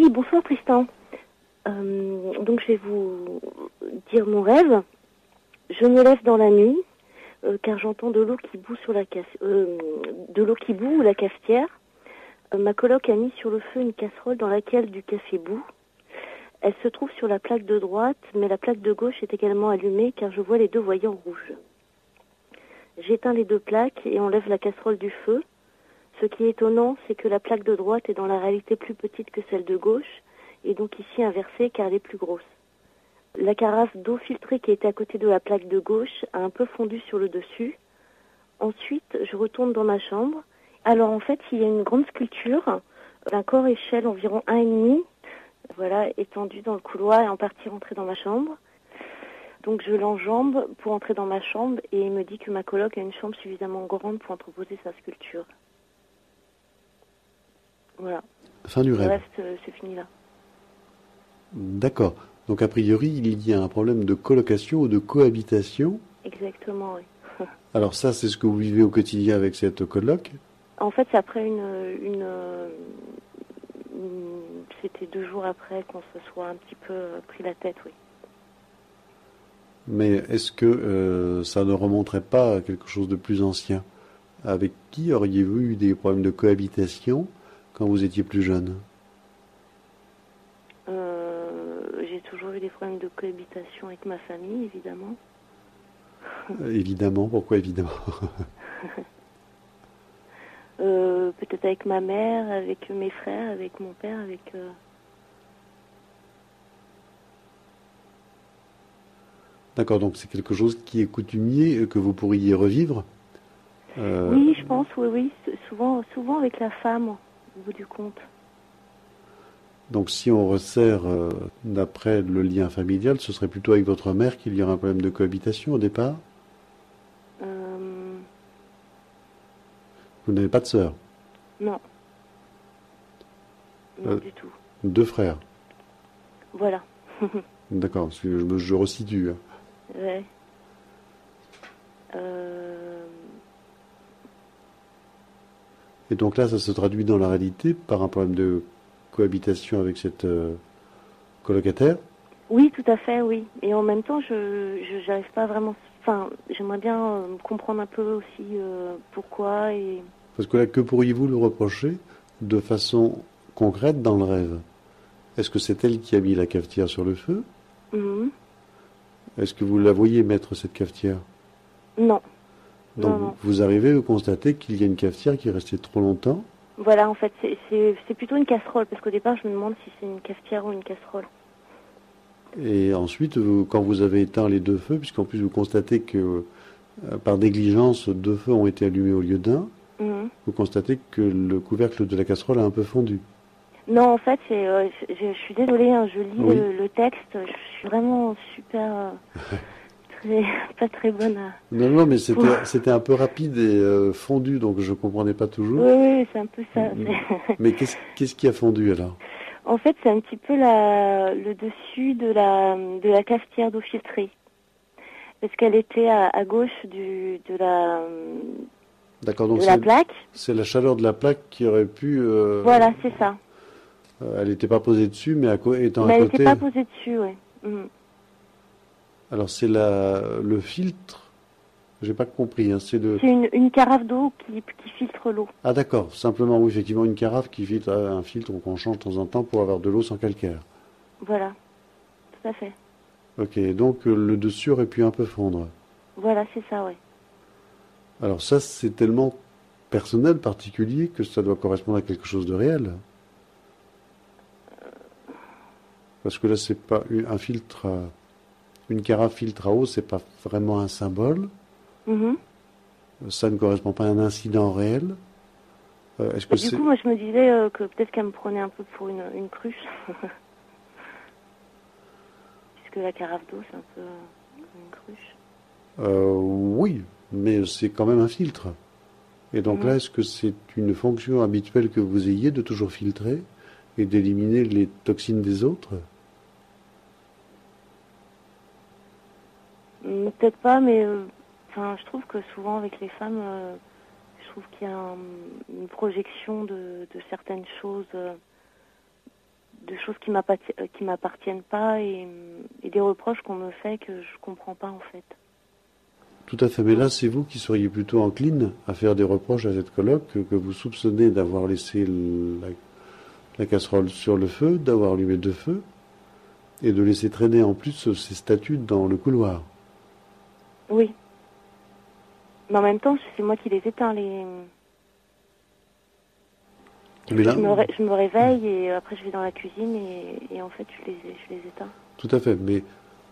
Oui, bonsoir Tristan. Donc je vais vous dire mon rêve. Je me lève dans la nuit car j'entends de l'eau qui bout sur de l'eau qui bout ou la cafetière. Ma coloc a mis sur le feu une casserole dans laquelle du café bout. Elle se trouve sur la plaque de droite, mais la plaque de gauche est également allumée car je vois les deux voyants rouges. J'éteins les deux plaques et enlève la casserole du feu. Ce qui est étonnant, c'est que la plaque de droite est dans la réalité plus petite que celle de gauche, et donc ici inversée car elle est plus grosse. La carafe d'eau filtrée qui était à côté de la plaque de gauche a un peu fondu sur le dessus. Ensuite, je retourne dans ma chambre. Alors en fait, il y a une grande sculpture d'un corps échelle environ 1,5, voilà, étendu dans le couloir et en partie rentré dans ma chambre. Donc je l'enjambe pour entrer dans ma chambre et il me dit que ma coloc a une chambre suffisamment grande pour entreposer sa sculpture. Voilà. Fin du rêve. Le reste, c'est fini là. D'accord. Donc a priori, il y a un problème de colocation ou de cohabitation. Exactement, oui. Alors ça, c'est ce que vous vivez au quotidien avec cette coloc? En fait, c'est après c'était 2 jours après qu'on se soit un petit peu pris la tête, oui. Mais est-ce que ça ne remonterait pas à quelque chose de plus ancien? Avec qui auriez-vous eu des problèmes de cohabitation quand vous étiez plus jeune? J'ai toujours eu des problèmes de cohabitation avec ma famille, évidemment. Évidemment, pourquoi évidemment? Peut-être avec ma mère, avec mes frères, avec mon père, avec... D'accord, donc c'est quelque chose qui est coutumier, que vous pourriez revivre? Oui, je pense, oui. Souvent avec la femme, au bout du compte. Donc si on resserre d'après le lien familial, ce serait plutôt avec votre mère qu'il y aurait un problème de cohabitation au départ? Vous n'avez pas de sœur? Non. Non, du tout. 2 frères? Voilà. D'accord, je resitue. Ouais. Et donc là, ça se traduit dans la réalité par un problème de cohabitation avec cette colocataire? Oui, tout à fait, oui. Et en même temps, je j'arrive pas vraiment... Enfin, j'aimerais bien comprendre un peu aussi pourquoi et... Parce que là, que pourriez-vous lui reprocher de façon concrète dans le rêve? Est-ce que c'est elle qui a mis la cafetière sur le feu? Est-ce que vous la voyez mettre cette cafetière? Non. Donc non. vous arrivez à constater qu'il y a une cafetière qui est restée trop longtemps? Voilà, en fait, c'est plutôt une casserole, parce qu'au départ, je me demande si c'est une cafetière ou une casserole. Et ensuite, quand vous avez éteint les 2 feux, puisqu'en plus vous constatez que par négligence, 2 feux ont été allumés au lieu d'un, vous constatez que le couvercle de la casserole a un peu fondu. Non, en fait, je suis désolée, hein, je lis le texte, je suis vraiment super... pas très bonne à... Non, mais c'était un peu rapide et fondu, donc je comprenais pas toujours. Oui, c'est un peu ça. Mais qu'est-ce qui a fondu alors? En fait, c'est un petit peu le dessus de la cafetière d'eau filtrée. Parce qu'elle était à gauche de D'accord, donc la plaque. C'est la chaleur de la plaque qui aurait pu... Voilà, c'est ça. Elle n'était pas posée dessus, mais étant mais à elle côté... n'était pas posée dessus, oui. Alors c'est le filtre... J'ai pas compris. Hein, c'est une carafe d'eau qui filtre l'eau. Ah d'accord, simplement, oui, effectivement, une carafe qui filtre un filtre qu'on change de temps en temps pour avoir de l'eau sans calcaire. Voilà, tout à fait. Ok, donc le dessus aurait pu un peu fondre. Voilà, c'est ça, oui. Alors ça, c'est tellement personnel, particulier, que ça doit correspondre à quelque chose de réel. Parce que là, c'est pas un filtre, une carafe filtre à eau, c'est pas vraiment un symbole. Ça ne correspond pas à un incident réel. Du coup, moi, je me disais que peut-être qu'elle me prenait un peu pour une cruche. Puisque la carafe d'eau, c'est un peu comme une cruche. Oui, mais c'est quand même un filtre. Et donc là, est-ce que c'est une fonction habituelle que vous ayez de toujours filtrer et d'éliminer les toxines des autres? Peut-être pas, mais je trouve que souvent avec les femmes, je trouve qu'il y a une projection de certaines choses, de choses qui m'appartiennent pas et des reproches qu'on me fait que je comprends pas en fait. Tout à fait, mais là c'est vous qui seriez plutôt encline à faire des reproches à cette coloc que vous soupçonnez d'avoir laissé la casserole sur le feu, d'avoir allumé deux feux et de laisser traîner en plus ces statues dans le couloir. Oui. Mais en même temps, c'est moi qui les éteins. Mais là, je me réveille et après je vais dans la cuisine et en fait je les éteins. Tout à fait, mais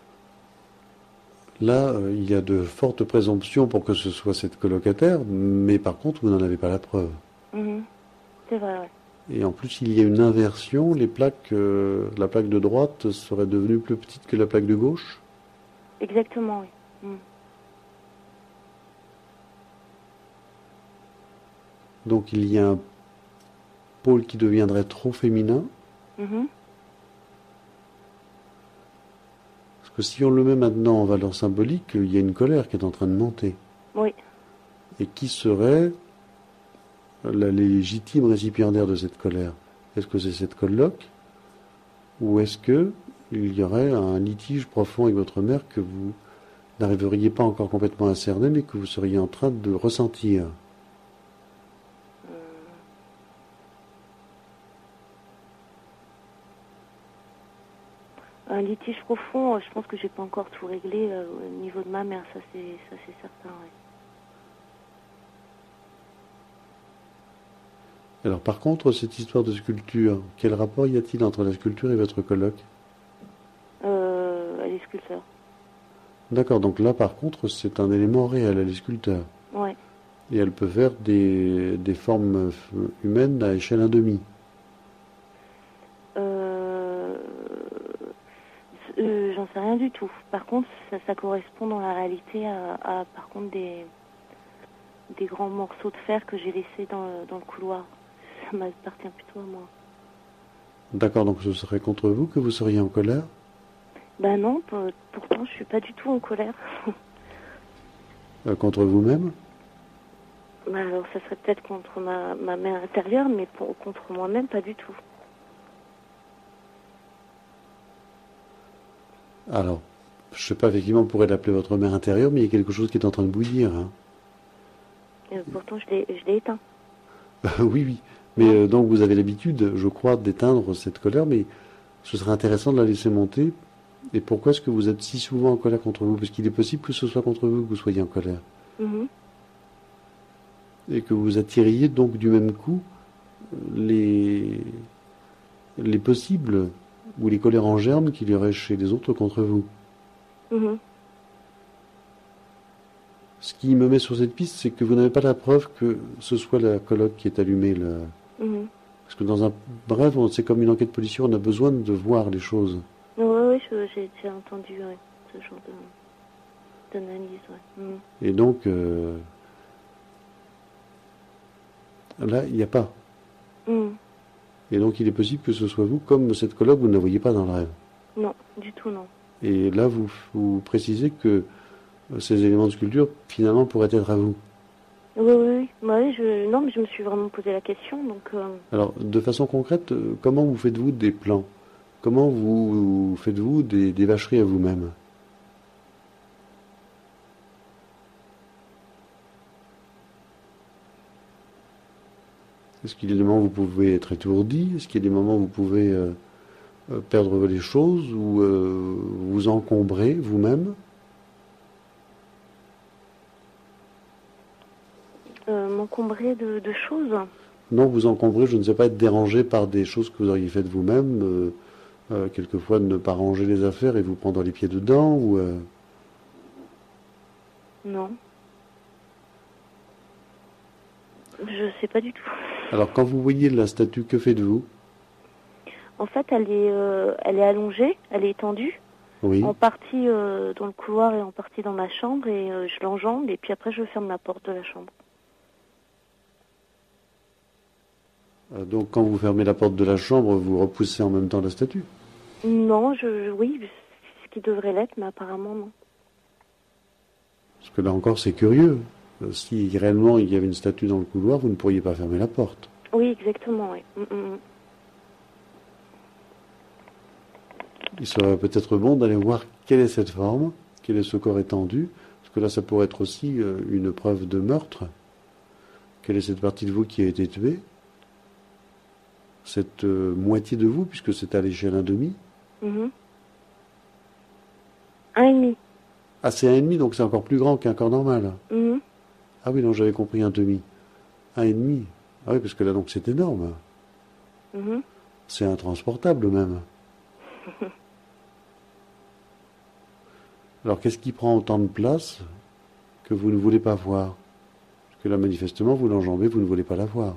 là, il y a de fortes présomptions pour que ce soit cette colocataire, mais par contre, vous n'en avez pas la preuve. C'est vrai, ouais. Et en plus, il y a une inversion. La plaque de droite serait devenue plus petite que la plaque de gauche. Exactement, oui. Donc il y a un pôle qui deviendrait trop féminin. Parce que si on le met maintenant en valeur symbolique, il y a une colère qui est en train de monter. Oui. Et qui serait la légitime récipiendaire de cette colère? Est-ce que c'est cette coloc? Ou est-ce que il y aurait un litige profond avec votre mère que vous n'arriveriez pas encore complètement à cerner, mais que vous seriez en train de ressentir? Un litige profond, je pense que j'ai pas encore tout réglé au niveau de ma mère, ça c'est certain, oui. Alors par contre, cette histoire de sculpture, quel rapport y a-t-il entre la sculpture et votre coloc? Elle est sculpteur. D'accord, donc là par contre, c'est un élément réel, elle est sculpteur. Ouais. Et elle peut faire des formes humaines à échelle 1/2. J'en sais rien du tout. Par contre, ça correspond dans la réalité à par contre des grands morceaux de fer que j'ai laissés dans le couloir. Ça m'appartient plutôt à moi. D'accord, donc ce serait contre vous que vous seriez en colère? Ben non, pourtant je suis pas du tout en colère. Contre vous-même? Ben alors ça serait peut-être contre ma mère intérieure, mais contre moi-même pas du tout. Alors, je ne sais pas, effectivement, on pourrait l'appeler votre mère intérieure, mais il y a quelque chose qui est en train de bouillir. Hein. Pourtant, je l'ai éteint. Oui, oui. Mais donc, vous avez l'habitude, je crois, d'éteindre cette colère, mais ce serait intéressant de la laisser monter. Et pourquoi est-ce que vous êtes si souvent en colère contre vous? Parce qu'il est possible que ce soit contre vous que vous soyez en colère. Et que vous attiriez donc du même coup les possibles ou les colères en germe qu'il y aurait chez les autres contre vous. Ce qui me met sur cette piste, c'est que vous n'avez pas la preuve que ce soit la coloc qui est allumée. Parce que dans un bref, c'est comme une enquête policière, on a besoin de voir les choses. Oui, j'ai déjà entendu ce genre d'analyse. Et donc, là, il n'y a pas. Et donc, il est possible que ce soit vous, comme cette coloc, vous ne la voyez pas dans le rêve. Non, du tout, non. Et là, vous précisez que ces éléments de sculpture, finalement, pourraient être à vous. Oui. Non, mais je me suis vraiment posé la question. Donc, Alors, de façon concrète, comment vous faites-vous des plans? Comment vous faites-vous des vacheries à vous-même? Est-ce qu'il y a des moments où vous pouvez être étourdi? Est-ce qu'il y a des moments où vous pouvez perdre les choses ou vous encombrer vous-même? M'encombrer de choses? Non, vous encombrer, je ne sais pas, être dérangé par des choses que vous auriez faites vous-même, quelquefois ne pas ranger les affaires et vous prendre les pieds dedans, ou... Non. Je sais pas du tout. Alors, quand vous voyez la statue, que faites-vous? En fait, elle est allongée, elle est étendue. Oui. En partie dans le couloir et en partie dans ma chambre, et je l'enjambe, et puis après je ferme la porte de la chambre. Donc, quand vous fermez la porte de la chambre, vous repoussez en même temps la statue? Non, oui, ce qui devrait l'être, mais apparemment non. Parce que là encore, c'est curieux. Si réellement il y avait une statue dans le couloir, vous ne pourriez pas fermer la porte. Oui, exactement, oui. il serait peut-être bon d'aller voir quelle est cette forme, quel est ce corps étendu, parce que là, ça pourrait être aussi une preuve de meurtre. Quelle est cette partie de vous qui a été tuée? Cette moitié de vous, puisque c'est à l'échelle 1,5. 1,5. Ah, c'est 1,5, donc c'est encore plus grand qu'un corps normal. Ah oui, non, j'avais compris 1,5. 1,5. Ah oui, parce que là, donc, c'est énorme. C'est intransportable, même. Alors, qu'est-ce qui prend autant de place que vous ne voulez pas voir? Parce que là, manifestement, vous l'enjambez, vous ne voulez pas la voir.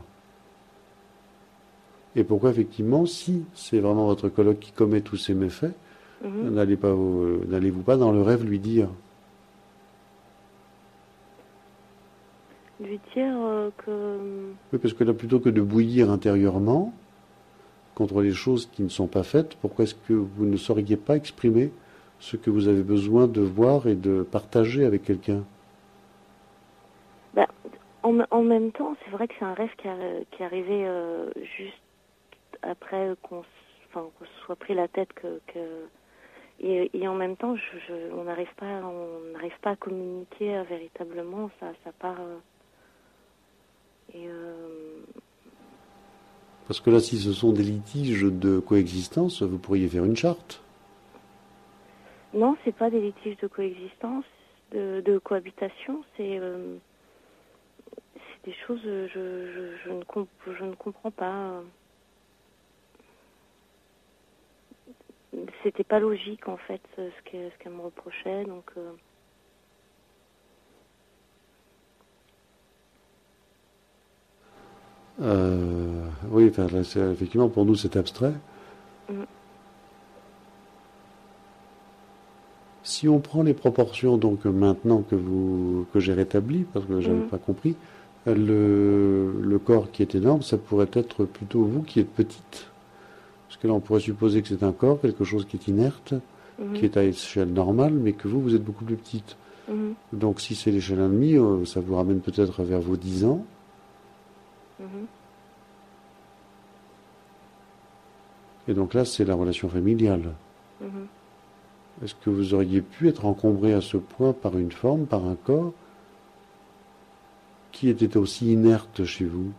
Et pourquoi, effectivement, si c'est vraiment votre coloc qui commet tous ces méfaits, n'allez-vous pas dans le rêve lui dire? Lui dire que... Oui, parce que là, plutôt que de bouillir intérieurement contre les choses qui ne sont pas faites, pourquoi est-ce que vous ne sauriez pas exprimer ce que vous avez besoin de voir et de partager avec quelqu'un? En même temps, c'est vrai que c'est un rêve qui est arrivé juste après qu'on se soit pris la tête et en même temps, on n'arrive pas à communiquer véritablement. Ça part. Parce que là, si ce sont des litiges de coexistence, vous pourriez faire une charte. Non, c'est pas des litiges de coexistence, de cohabitation. C'est des choses. Je ne comprends pas. C'était pas logique en fait ce qu'elle me reprochait, donc. Oui, enfin, là, effectivement, pour nous, c'est abstrait. Si on prend les proportions, donc maintenant que j'ai rétabli, parce que j'avais pas compris, le corps qui est énorme, ça pourrait être plutôt vous qui êtes petite. Parce que là, on pourrait supposer que c'est un corps, quelque chose qui est inerte, qui est à échelle normale, mais que vous êtes beaucoup plus petite. Donc, si c'est l'échelle 1,5, ça vous ramène peut-être vers vos 10 ans. Et donc là, c'est la relation familiale. Est-ce que vous auriez pu être encombré à ce point par une forme, par un corps, qui était aussi inerte chez vous?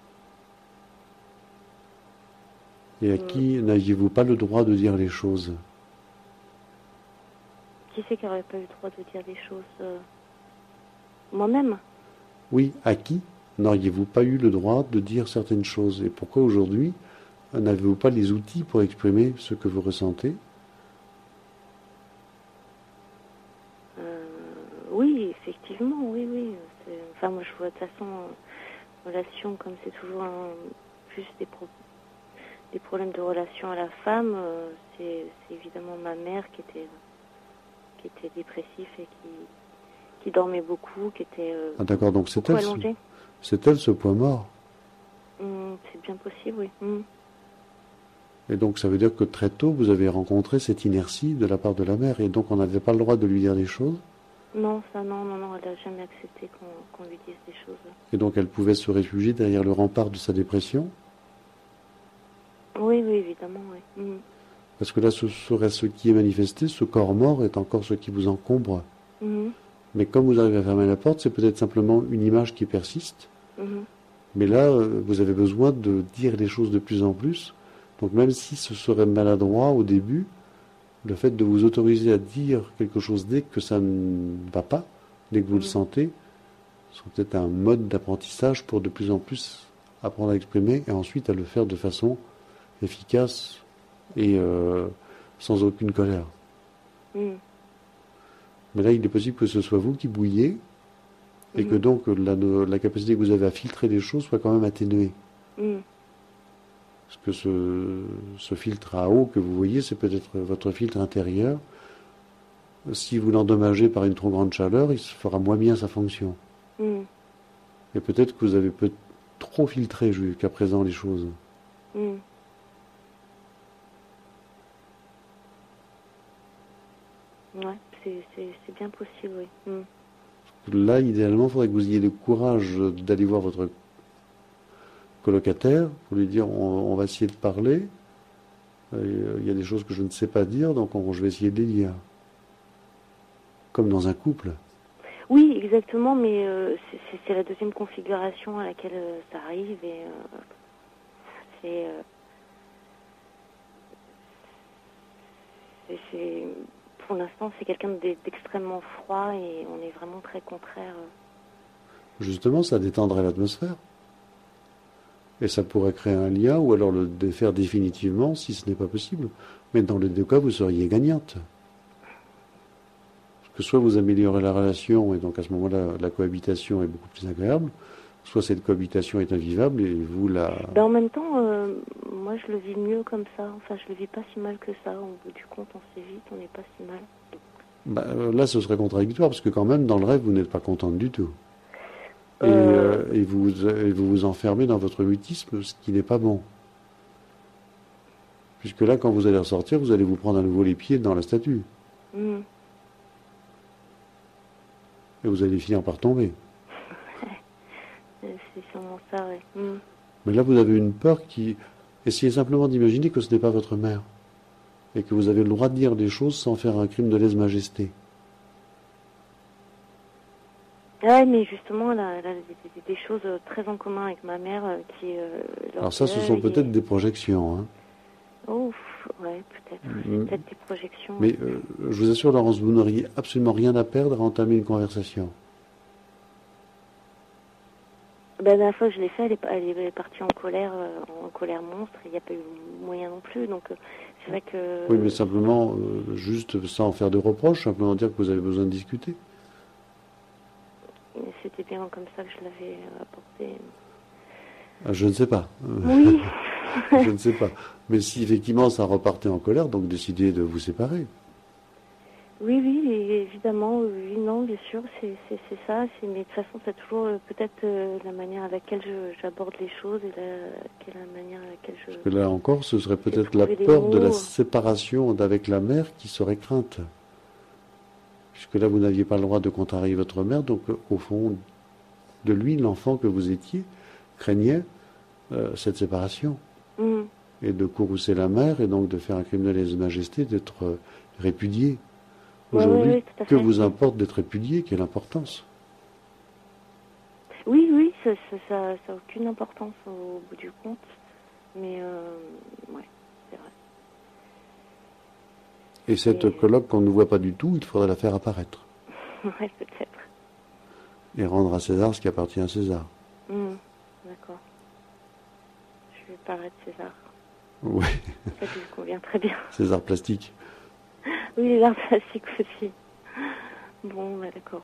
Et à qui n'aviez-vous pas le droit de dire les choses? Qui c'est qui n'aurait pas eu le droit de dire des choses moi-même? Oui, à qui n'auriez-vous pas eu le droit de dire certaines choses? Et pourquoi aujourd'hui n'avez-vous pas les outils pour exprimer ce que vous ressentez? Oui, effectivement, oui. Enfin, moi, je vois de toute façon, relation, comme c'est toujours plus des problèmes de relation à la femme, c'est évidemment ma mère qui était dépressive et qui dormait beaucoup, qui était d'accord, donc c'est allongée. C'est elle ce point mort? C'est bien possible, oui. Et donc ça veut dire que très tôt, vous avez rencontré cette inertie de la part de la mère, et donc on n'avait pas le droit de lui dire des choses? Non, elle n'a jamais accepté qu'on lui dise des choses. Et donc elle pouvait se réfugier derrière le rempart de sa dépression? Oui, évidemment, oui. Parce que là, ce serait ce qui est manifesté, ce corps mort est encore ce qui vous encombre. Mais comme vous arrivez à fermer la porte, c'est peut-être simplement une image qui persiste. Mais là, vous avez besoin de dire les choses de plus en plus. Donc même si ce serait maladroit au début, le fait de vous autoriser à dire quelque chose dès que ça ne va pas, dès que vous le sentez, sera peut-être un mode d'apprentissage pour de plus en plus apprendre à exprimer et ensuite à le faire de façon efficace et sans aucune colère. Mais là, il est possible que ce soit vous qui bouillez et que donc la capacité que vous avez à filtrer les choses soit quand même atténuée. Parce que ce filtre à eau que vous voyez, c'est peut-être votre filtre intérieur. Si vous l'endommagez par une trop grande chaleur, il fera moins bien sa fonction. Et peut-être que vous avez trop filtré jusqu'à présent les choses. Ouais, c'est bien possible, oui. Là, idéalement, il faudrait que vous ayez le courage d'aller voir votre colocataire pour lui dire on va essayer de parler. Il y a des choses que je ne sais pas dire, donc je vais essayer de les dire. Comme dans un couple. Oui, exactement, mais c'est la deuxième configuration à laquelle ça arrive et pour l'instant, c'est quelqu'un d'extrêmement froid et on est vraiment très contraire. Justement, ça détendrait l'atmosphère. Et ça pourrait créer un lien ou alors le défaire définitivement si ce n'est pas possible. Mais dans les deux cas, vous seriez gagnante. Parce que soit vous améliorez la relation et donc à ce moment-là, la cohabitation est beaucoup plus agréable, soit cette cohabitation est invivable et vous la... En même temps, moi je le vis mieux comme ça. Enfin, je le vis pas si mal que ça. Au bout du compte, on s'évite, on n'est pas si mal. Là, ce serait contradictoire parce que quand même, dans le rêve, vous n'êtes pas contente du tout. Et vous vous enfermez dans votre mutisme, ce qui n'est pas bon. Puisque là, quand vous allez ressortir, vous allez vous prendre à nouveau les pieds dans la statue. Mm. Et vous allez finir par tomber. C'est sûrement ça, oui. Mm. Mais là, vous avez une peur qui... Essayez simplement d'imaginer que ce n'est pas votre mère. Et que vous avez le droit de dire des choses sans faire un crime de lèse-majesté. Ouais, mais justement, elle a des choses très en commun avec ma mère qui... Alors ça, ce sont peut-être des projections. Hein. Oh, ouais, peut-être. Peut-être des projections. Mais je vous assure, Laurence, vous n'auriez absolument rien à perdre à entamer une conversation. La dernière fois que je l'ai fait, elle est partie en colère monstre. Il n'y a pas eu moyen non plus. Donc, c'est vrai que... Oui, mais simplement, juste sans faire de reproches, simplement dire que vous avez besoin de discuter. C'était bien comme ça que je l'avais apporté. Je ne sais pas. Oui. Je ne sais pas. Mais si effectivement ça repartait en colère, donc décidez de vous séparer. Oui, évidemment, oui, non, bien sûr, c'est ça. Mais de toute façon, c'est toujours peut-être la manière à laquelle j'aborde les choses et la manière à laquelle je... Parce que là encore, ce serait peut-être la peur de la séparation avec la mère qui serait crainte. Puisque là, vous n'aviez pas le droit de contrarier votre mère, donc au fond de lui, l'enfant que vous étiez, craignait cette séparation. Mm. Et de courroucer la mère, et donc de faire un crime de lèse-majesté, d'être répudié. Aujourd'hui, oui, que vous importe d'être répudié? Quelle importance? Oui, ça n'a aucune importance au bout du compte. Mais, ouais, c'est vrai. Et cette colloque qu'on ne voit pas du tout, il faudrait la faire apparaître. Ouais, peut-être. Et rendre à César ce qui appartient à César. D'accord. Je vais paraître César. Oui. Ça lui convient très bien. César plastique. Oui, les arts plastiques aussi. Bon, d'accord.